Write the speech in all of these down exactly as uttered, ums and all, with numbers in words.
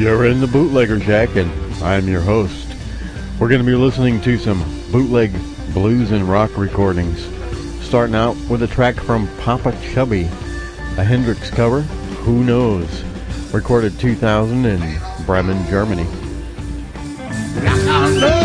You're in the Bootlegger Shack, and I'm your host. We're going to be listening to some bootleg blues and rock recordings. Starting out with a track from Papa Chubby, a Hendrix cover, Who Knows? Recorded two thousand in Bremen, Germany. I know.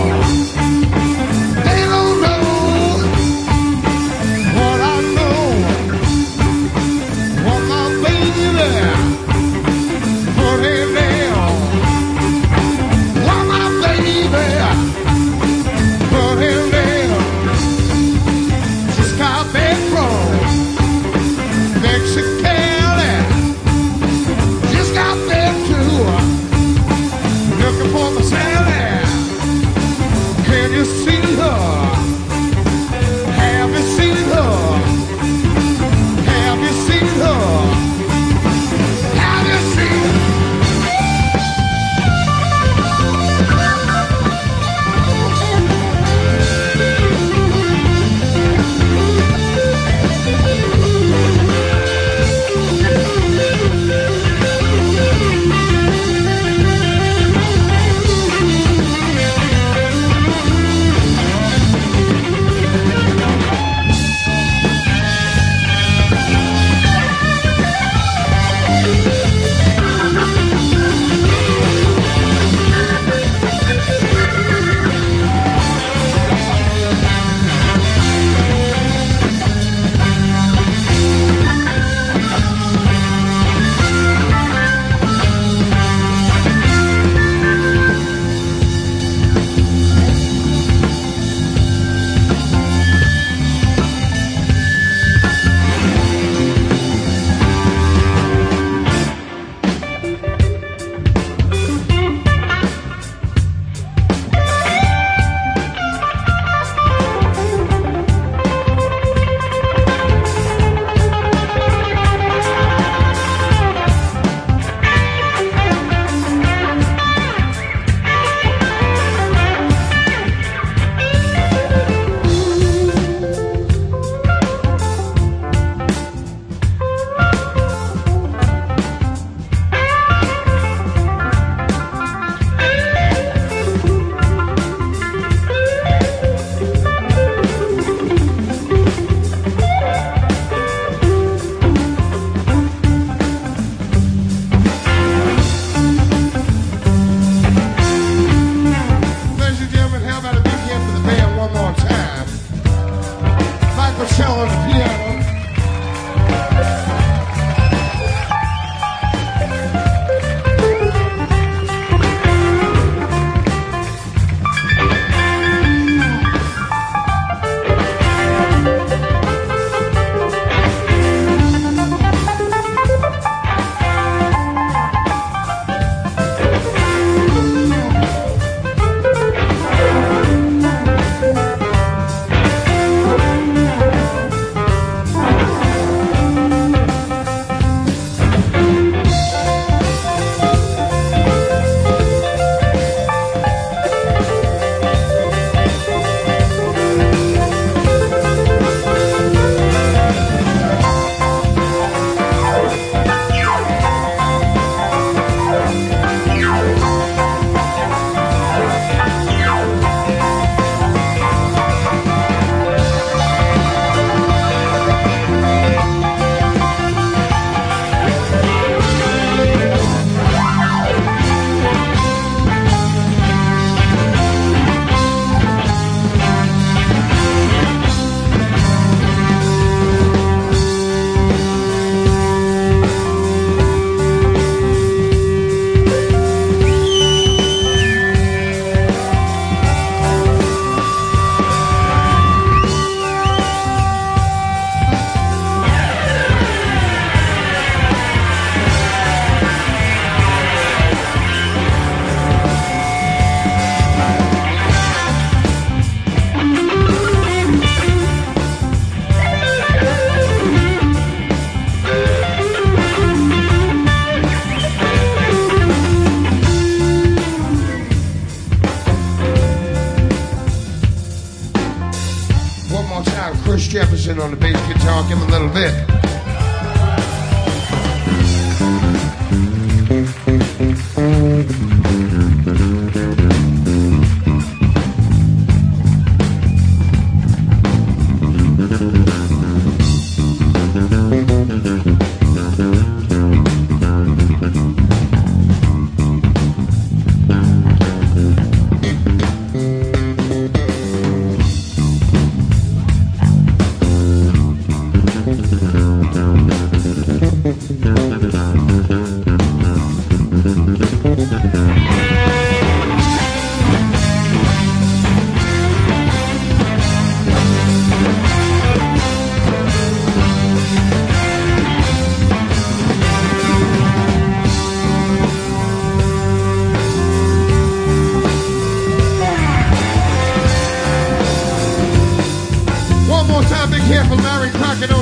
Jefferson on the bass guitar. Give him a little bit.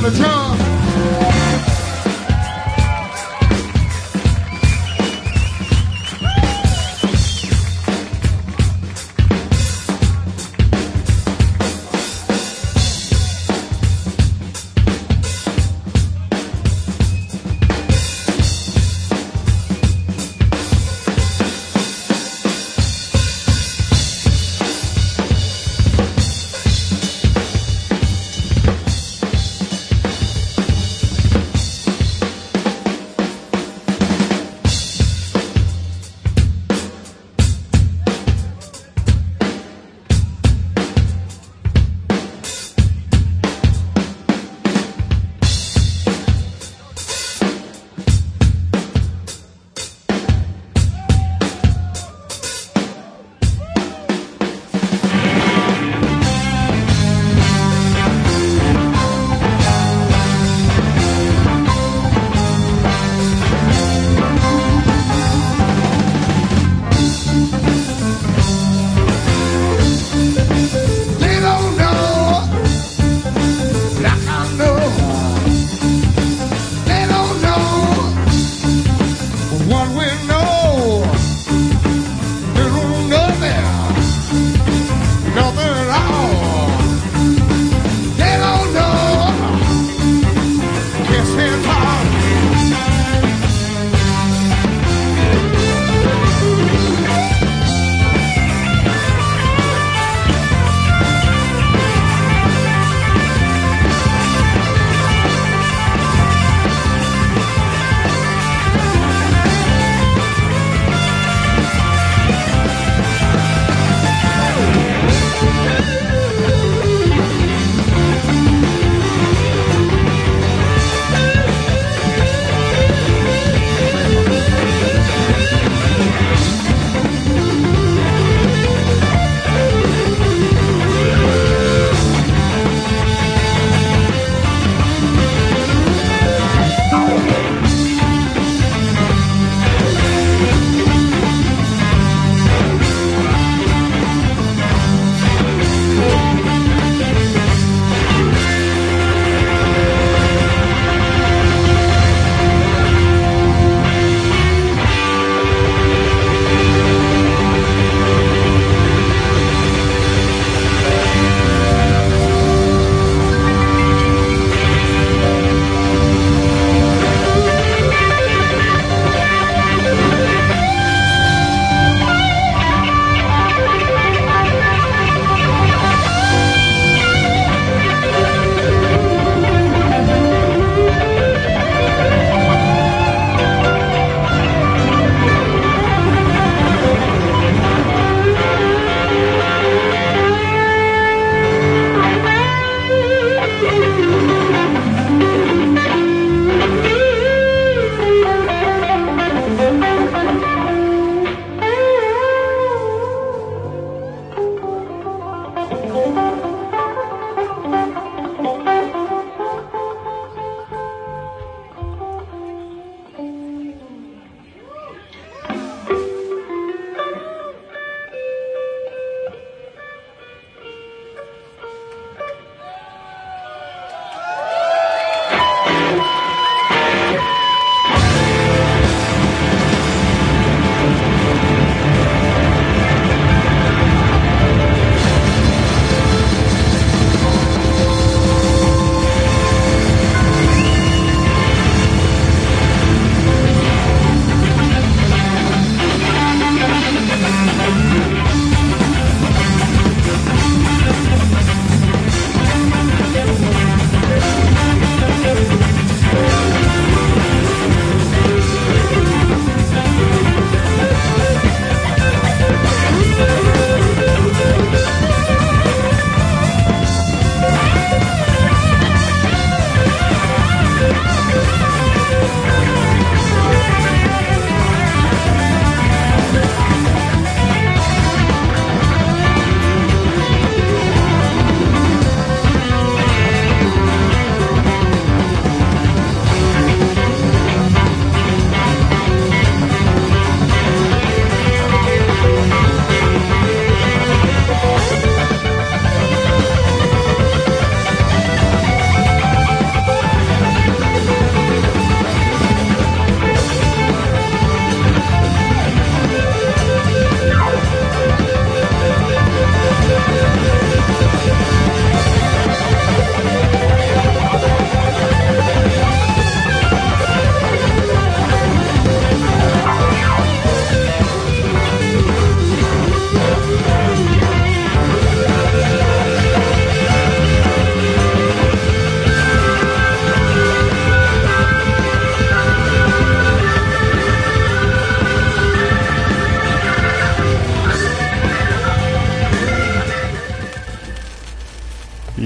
the drum.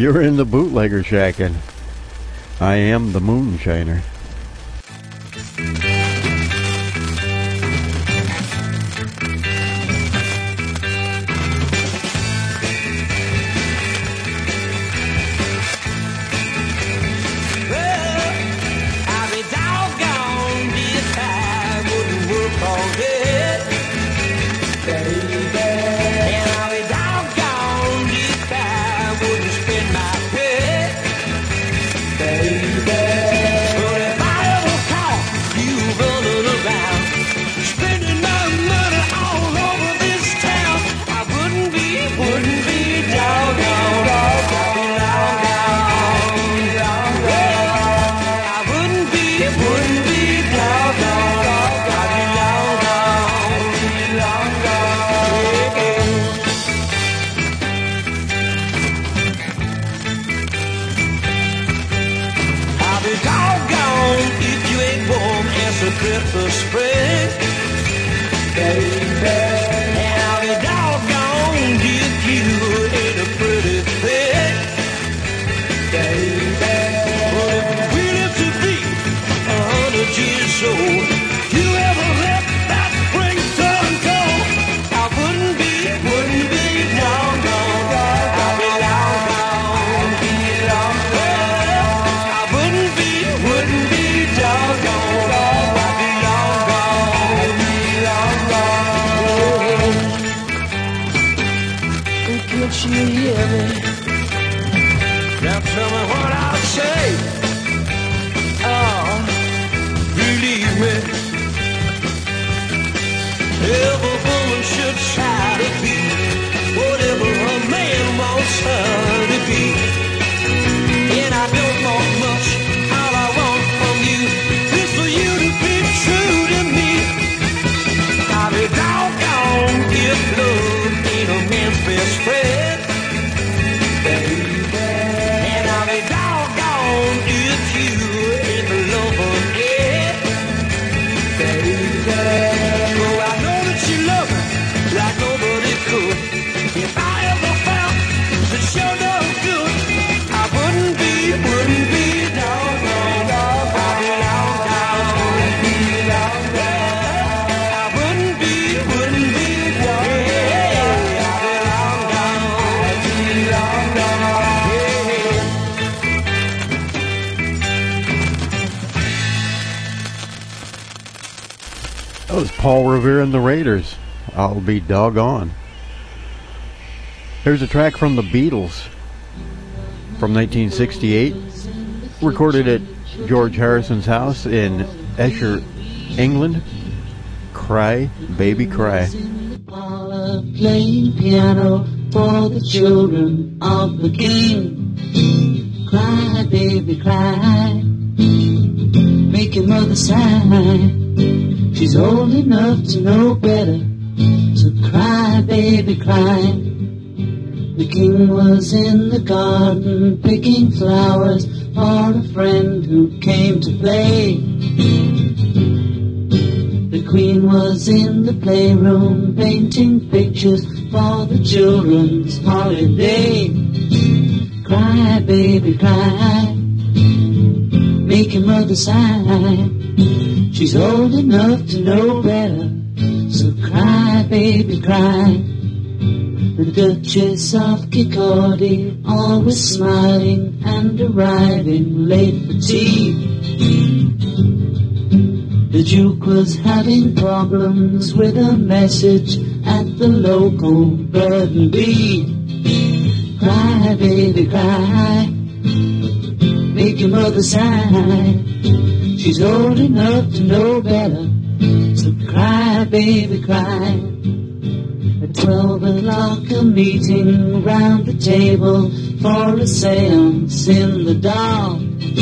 You're in the Bootlegger Shack, and I am the Moonshiner. Christmas spread, baby, and I'll be doggone if you ain't a pretty bed, baby. But if we live to be a hundred years old, if you ever let that springtime go, I wouldn't be, wouldn't be doggone, I'll be doggone, be doggone. I wouldn't be, wouldn't be doggone. Can't you hear me? Now tell me what I say. Oh, believe me. Every woman should try to be whatever a man wants her to be. And I don't want much. All I want from you is for you to be true to me. I'll be doggone if love ain't a man's best friend. And I'll be doggone if you ain't the lover yet, baby. Oh, I know that you love me like nobody could. If I ever found that you're no good, I wouldn't be, wouldn't be doggone. I'd be doggone, be doggone. I wouldn't be, wouldn't be doggone. I'd be doggone, be doggone. That was Paul Revere and the Raiders. I'll be doggone. Here's a track from the Beatles from nineteen sixty-eight, recorded at George Harrison's house in Esher, England. Cry, Baby, Cry. Playing piano for the children of the king. Cry, baby, cry. Make your mother sigh. She's old enough to know better. So cry, baby, cry. The king was in the garden picking flowers for a friend who came to play. The queen was in the playroom painting pictures for the children's holiday. Cry, baby, cry. Make your mother sigh. She's old enough to know better. So cry, baby, cry. The Duchess of Kirkcaldy, always smiling and arriving late for tea. The Duke was having problems with a message at the local bird and bee. Cry, baby, cry. Make your mother sigh. She's old enough to know better. So cry, baby, cry. At twelve o'clock a meeting round the table for a seance in the dark.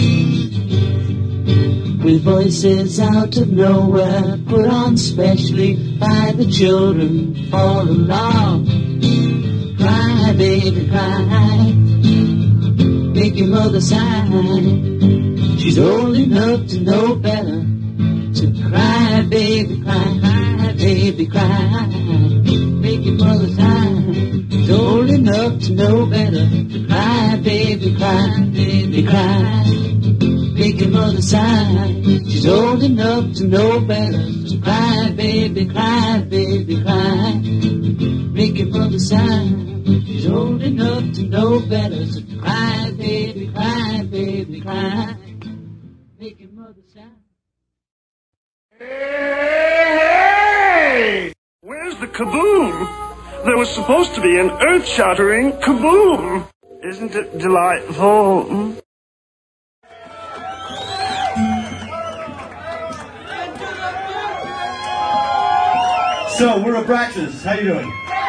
With voices out of nowhere put on specially by the children for a laugh. Cry, baby, cry. Make your mother sigh. She's old enough to know better. So cry, baby, cry, cry, baby, cry. Make your mother sigh. She's old enough enough to know better. Cry, baby, cry, baby, cry. Make your mother sigh. She's old enough to know better. So cry, baby, cry, baby, cry. Make your mother sigh. She's old enough to know better. So cry, baby, cry, baby, cry. Make your mother sigh. Hey! Where's the kaboom? There was supposed to be an earth-shattering kaboom. Isn't it delightful? So, we're Abraxas. How you doing?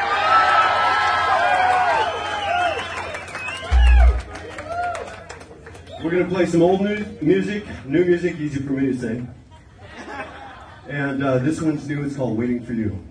We're going to play some old new music, new music, easy for me to say. And uh, this one's new, it's called Waiting for You.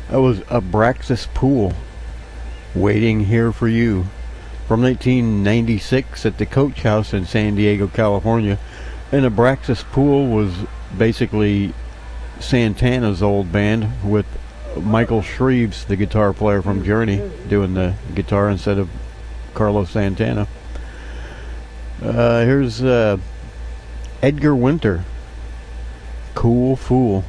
That was Abraxas Pool, Waiting Here for You, from nineteen ninety-six at the Coach House in San Diego, California. And Abraxas Pool was basically Santana's old band, with Michael Shreves, the guitar player from Journey, doing the guitar instead of Carlos Santana. Uh, here's uh, Edgar Winter, Cool Fool.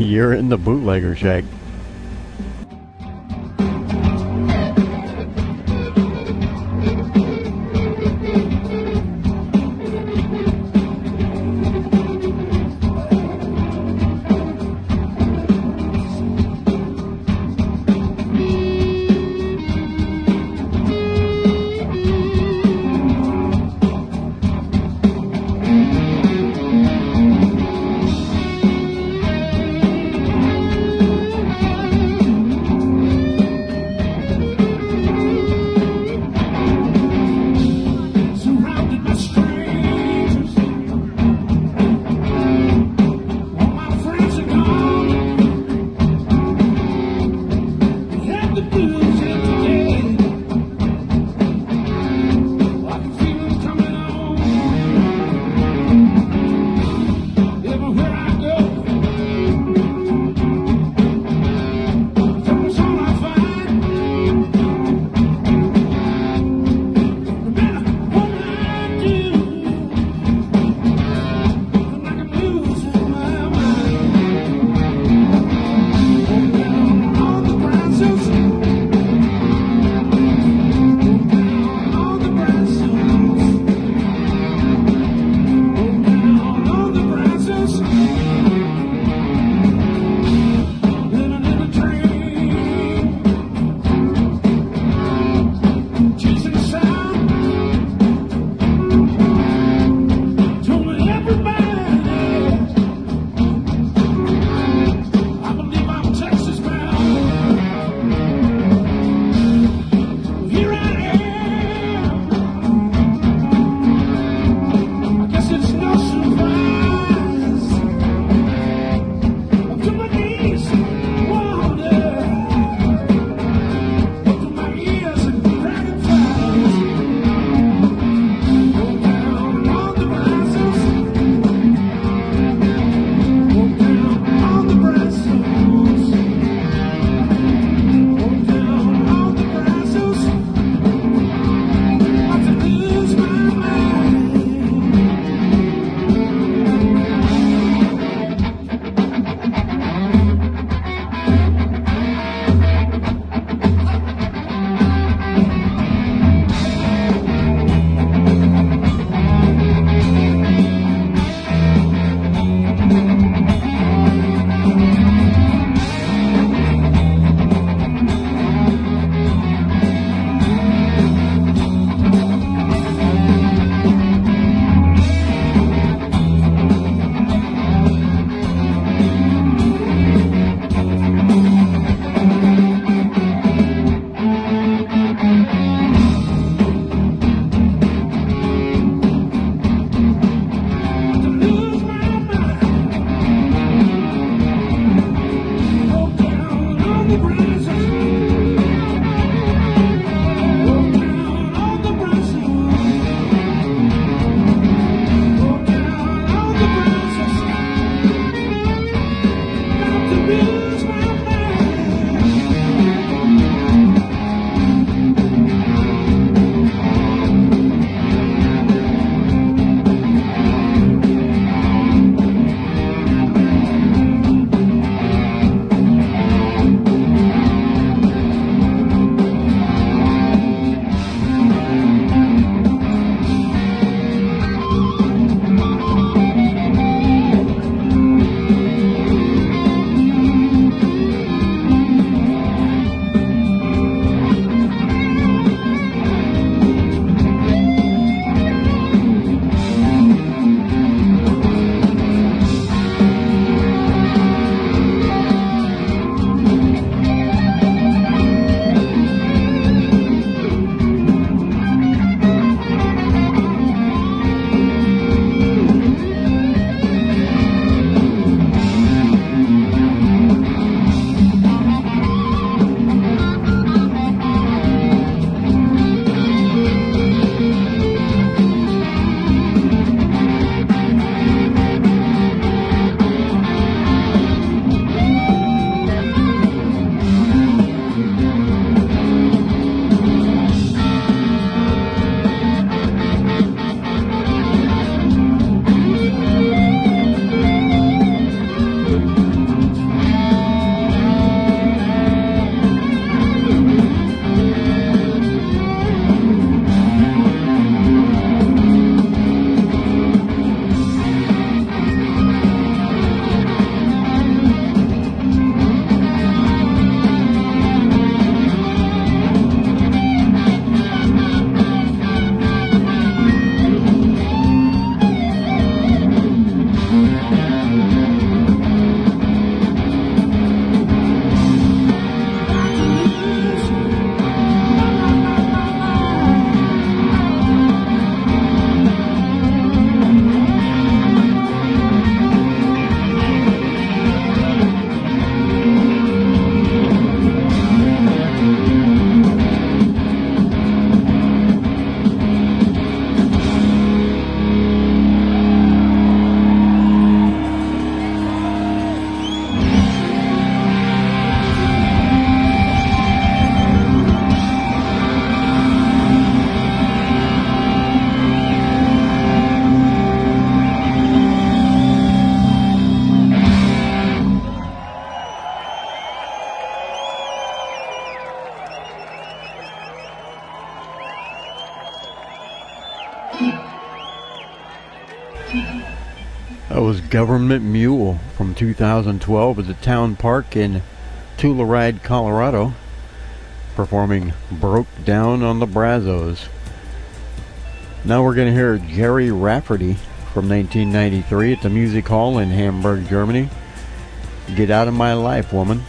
You're in the Bootlegger Shack. That was Government Mule from two thousand twelve at the Town Park in Telluride, Colorado, performing Broke Down on the Brazos. Now we're going to hear Jerry Rafferty from nineteen ninety-three at the Music Hall in Hamburg, Germany. Get Out of My Life, Woman.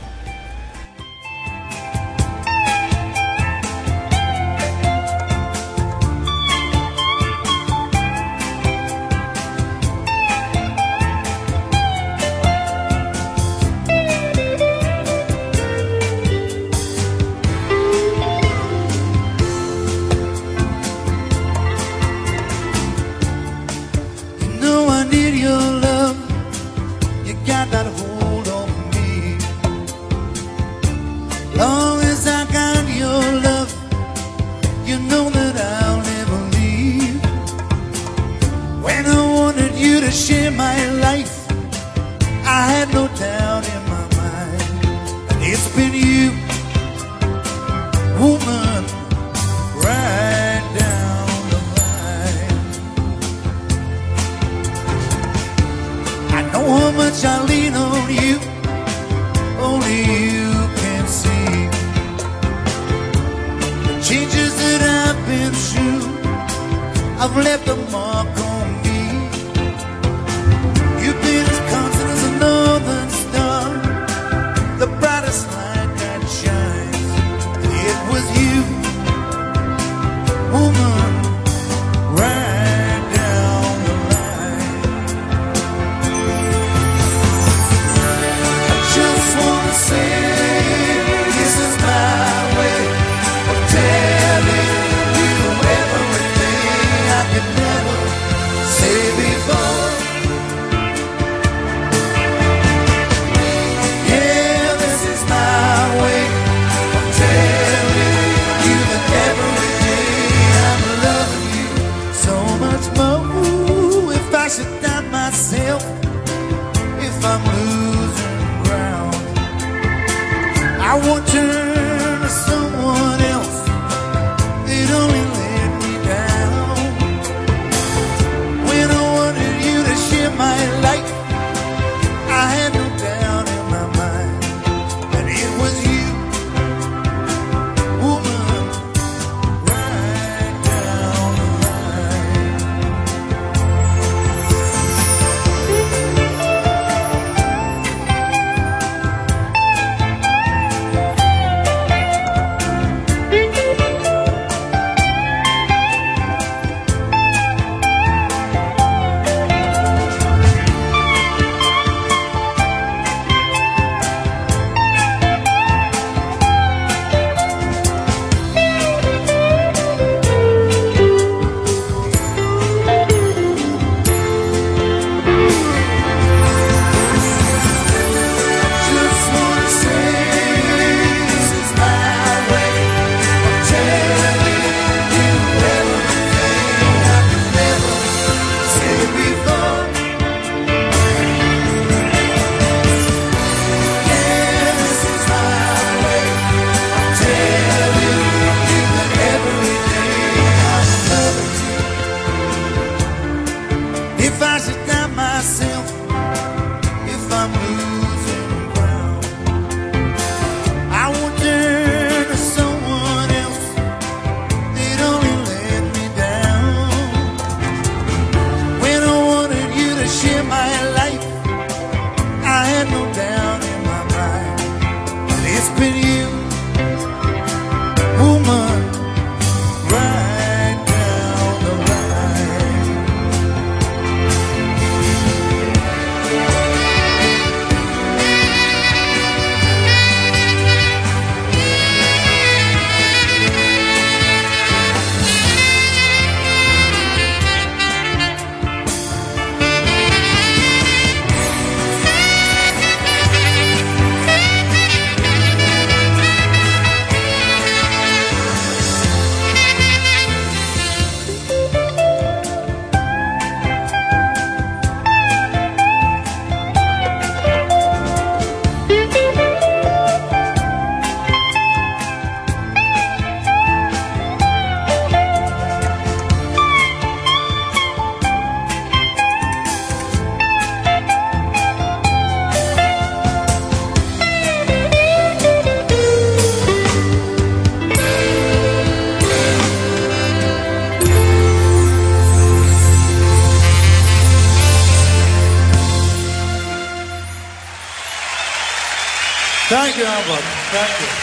Thank you, Albert. Thank you.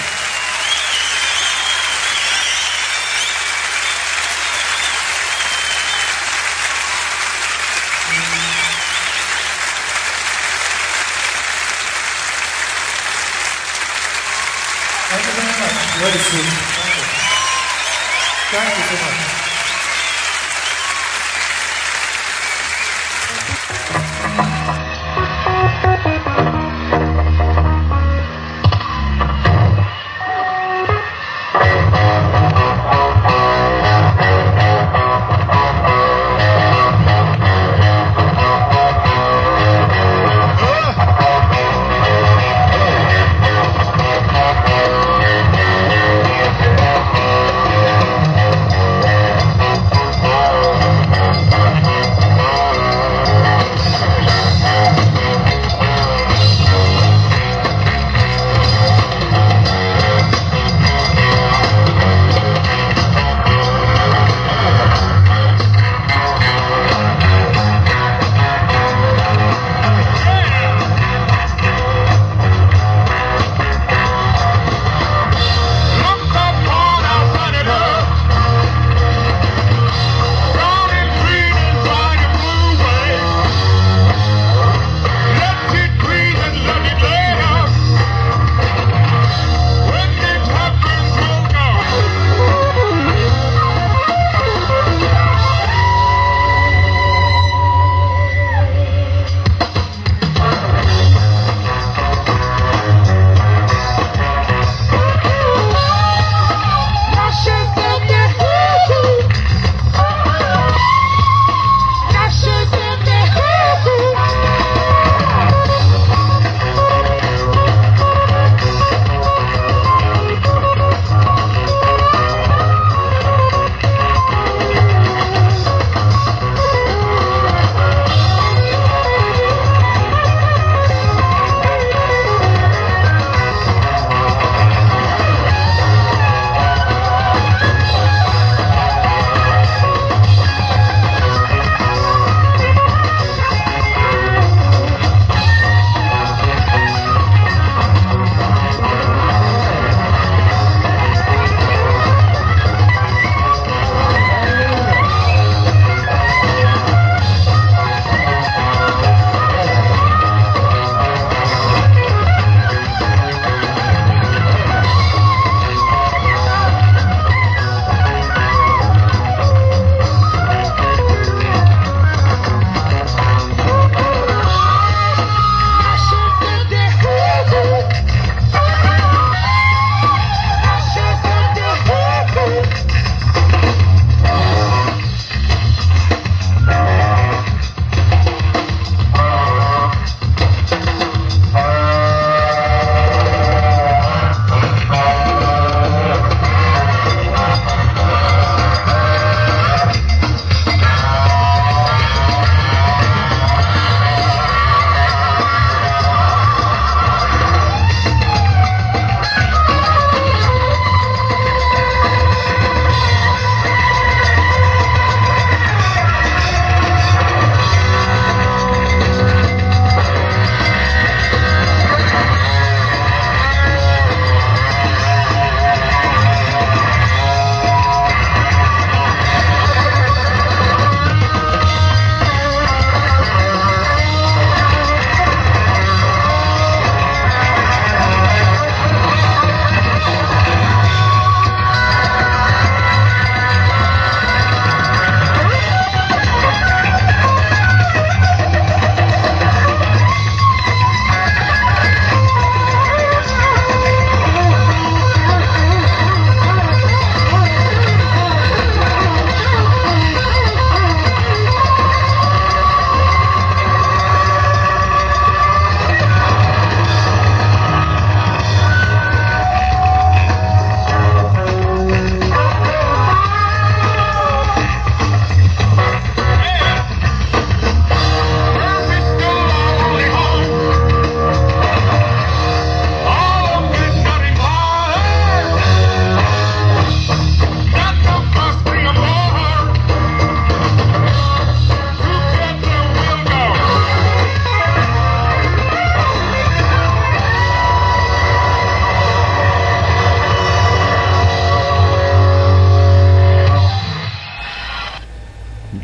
Thank you very much. Very sweet. Thank you. Thank you so much. Oh!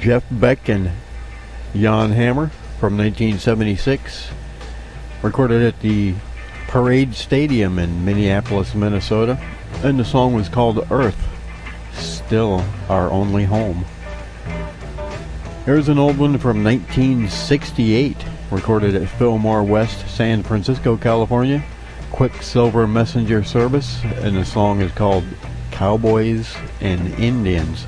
Jeff Beck and Jan Hammer from nineteen seventy-six. Recorded at the Parade Stadium in Minneapolis, Minnesota. And the song was called Earth, Still Our Only Home. Here's an old one from nineteen sixty-eight. Recorded at Fillmore West, San Francisco, California. Quicksilver Messenger Service. And the song is called Cowboys and Indians.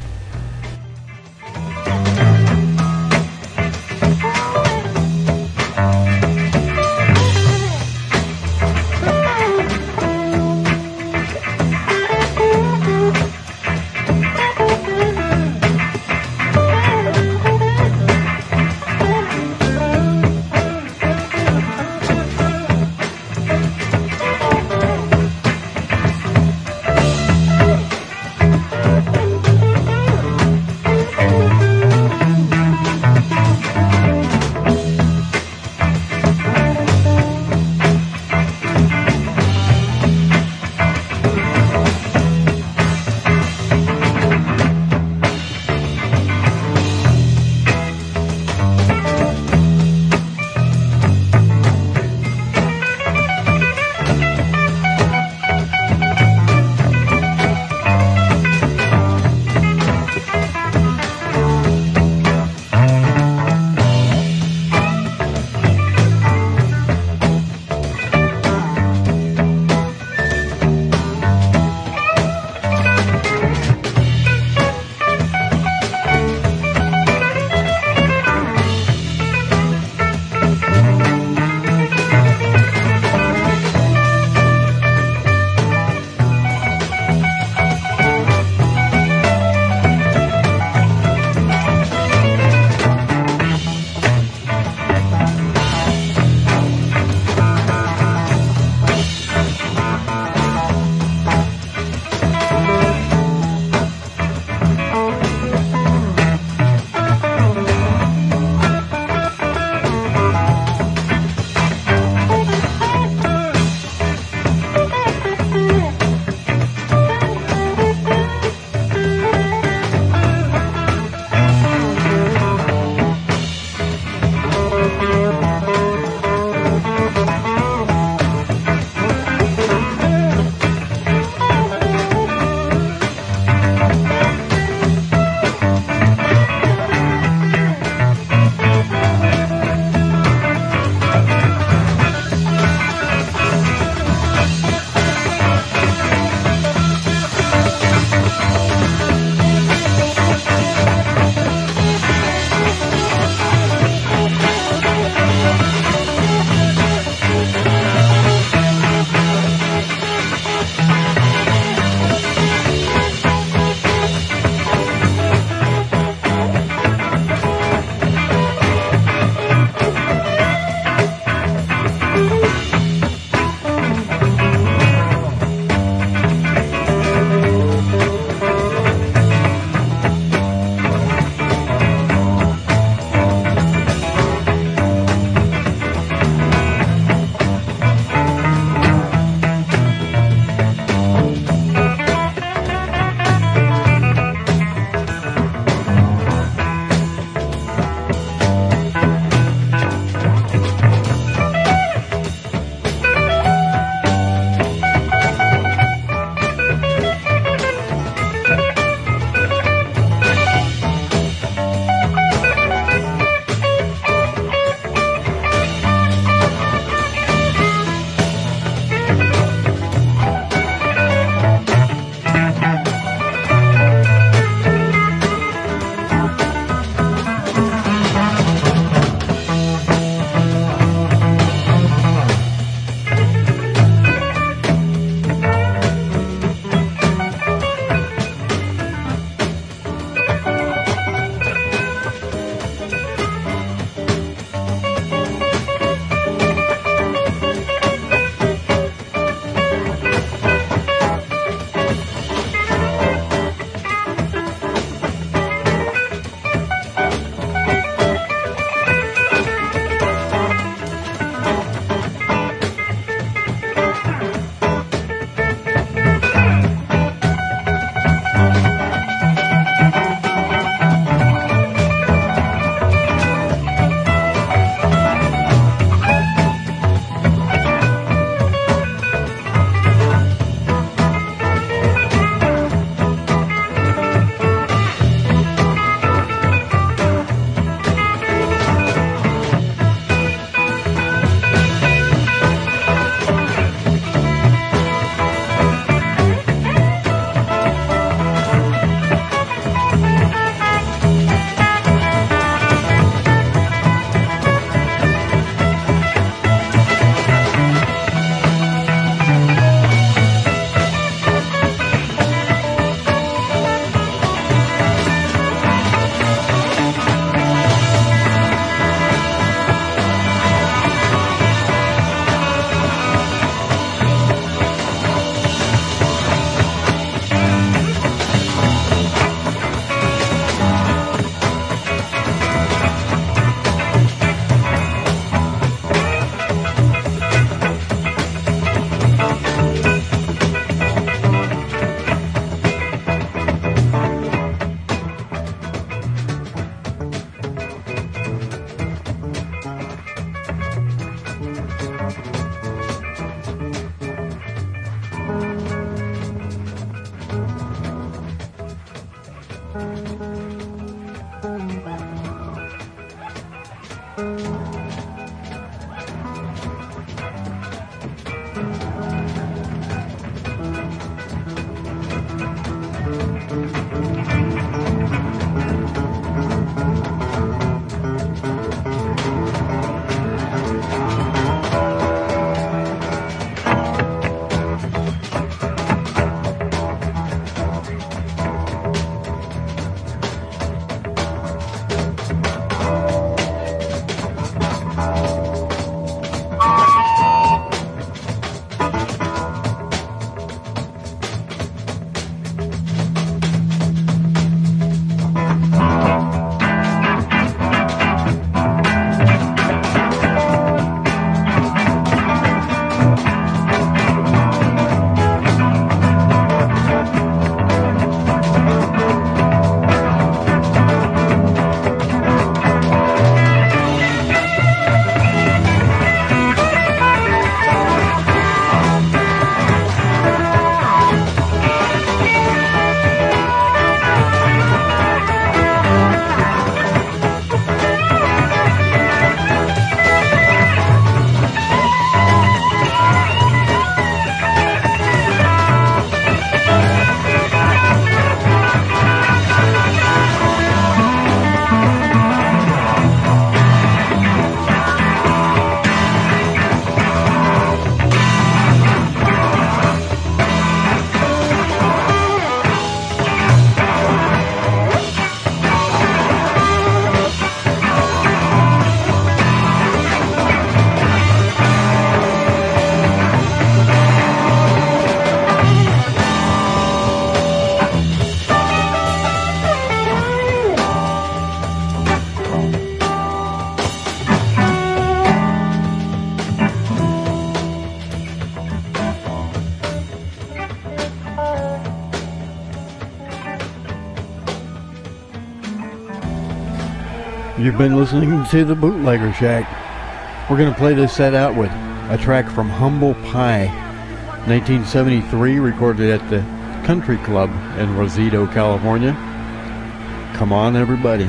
You've been listening to the Bootlegger Shack. We're going to play this set out with a track from Humble Pie, nineteen seventy-three, recorded at the Country Club in Rosito, California. Come on, everybody.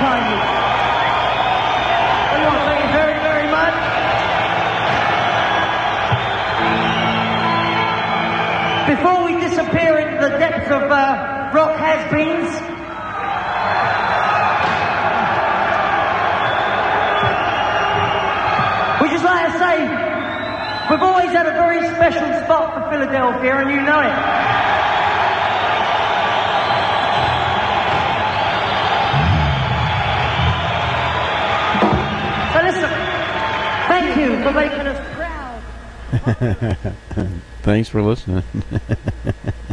kindly. Well, thank you very, very much. Before we disappear into the depths of uh, rock has-beens, we just like to say, we've always had a very special spot for Philadelphia, and you know it. So listen, thank you for making us proud. Thanks for listening.